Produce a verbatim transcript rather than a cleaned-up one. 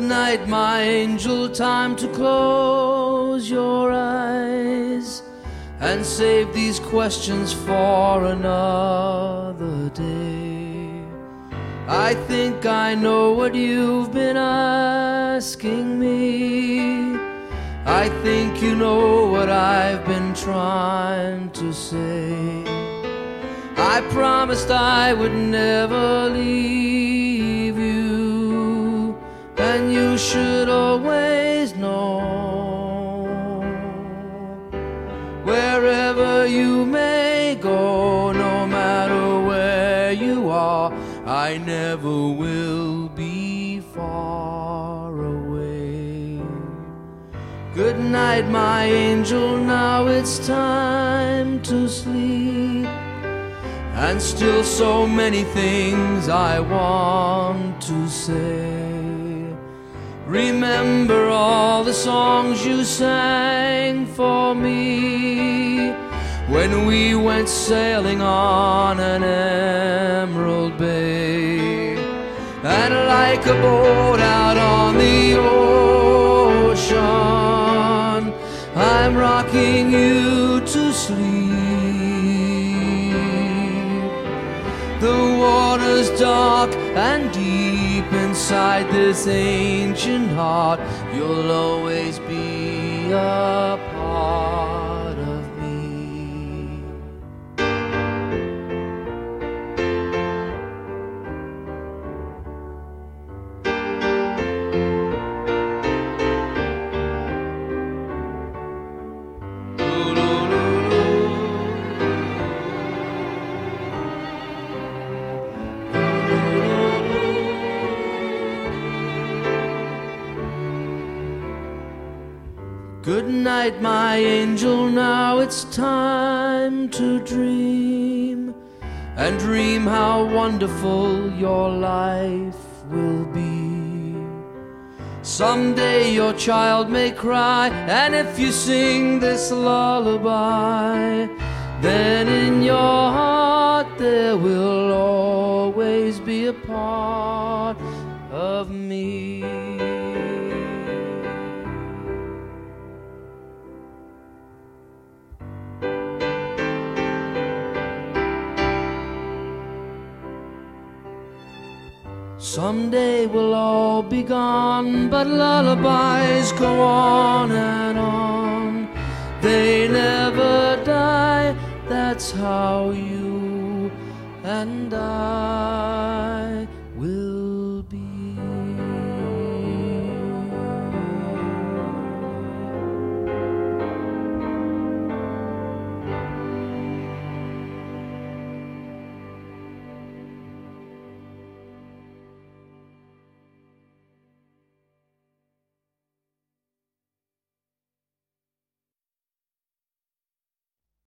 night, my angel, time to close your eyes and save these questions for another day. I think I know what you've been asking me. I think you know what I've been trying to say. I promised I would never leave you, and you should always know, wherever you may go, no matter where you are, I never will be far away. Good night, my angel, now it's time to sleep, and still so many things I want to say. Remember all the songs you sang for me when we went sailing on an emerald bay. And like a boat out on the ocean, I'm rocking you to sleep. The water's dark and deep inside this ancient heart. You'll always be a part of me. Good night, my angel, now it's time to dream, and dream how wonderful your life will be. Someday your child may cry, and if you sing this lullaby, then in your heart there will always be a part of me. Someday we'll all be gone, but lullabies go on and on. They never die, that's how you and I